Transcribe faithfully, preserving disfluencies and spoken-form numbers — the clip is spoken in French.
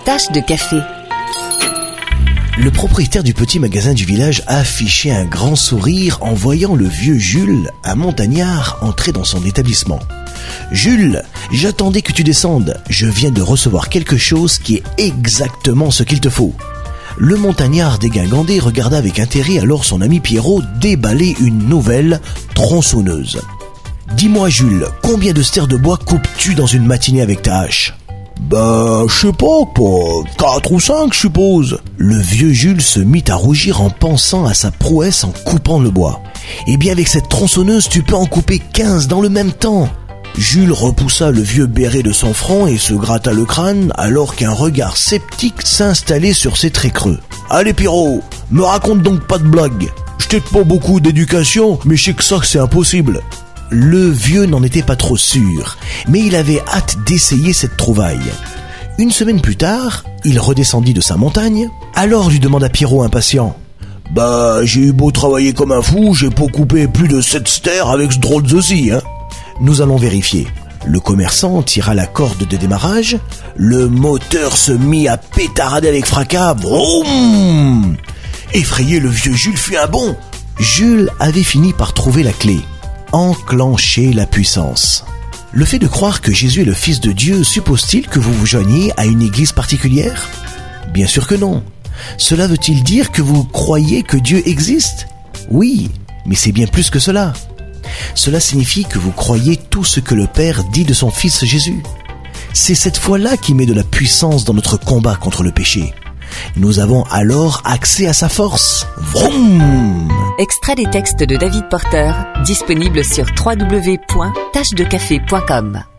Tache de café. Le propriétaire du petit magasin du village a affiché un grand sourire en voyant le vieux Jules, un montagnard, entrer dans son établissement. « Jules, j'attendais que tu descendes. Je viens de recevoir quelque chose qui est exactement ce qu'il te faut. » Le montagnard dégingandé regarda avec intérêt alors son ami Pierrot déballer une nouvelle tronçonneuse. « Dis-moi Jules, combien de stères de bois coupes-tu dans une matinée avec ta hache ?»« Bah, je sais pas, pas quatre ou cinq, je suppose. » Le vieux Jules se mit à rougir en pensant à sa prouesse en coupant le bois. « Eh bien, avec cette tronçonneuse, tu peux en couper quinze dans le même temps. » Jules repoussa le vieux béret de son front et se gratta le crâne alors qu'un regard sceptique s'installait sur ses traits creux. « Allez Pierrot, me raconte donc pas de blague. Je t'ai pas beaucoup d'éducation, mais je sais que ça c'est impossible. » Le vieux n'en était pas trop sûr, mais il avait hâte d'essayer cette trouvaille. Une semaine plus tard, il redescendit de sa montagne. Alors lui demanda Pierrot impatient. « Bah, j'ai eu beau travailler comme un fou, j'ai pas coupé plus de sept stères avec ce drôle de scie, hein. » Nous allons vérifier. Le commerçant tira la corde de démarrage. Le moteur se mit à pétarader avec fracas. Vroom ! Effrayé, le vieux Jules fit un bond. Jules avait fini par trouver la clé. Enclencher la puissance. Le fait de croire que Jésus est le Fils de Dieu suppose-t-il que vous vous joigniez à une église particulière ? Bien sûr que non. Cela veut-il dire que vous croyez que Dieu existe ? Oui, mais c'est bien plus que cela. Cela signifie que vous croyez tout ce que le Père dit de son Fils Jésus. C'est cette foi-là qui met de la puissance dans notre combat contre le péché. Nous avons alors accès à sa force. Vroom ! Extrait des textes de David Porter, disponible sur w w w point tache de café point com.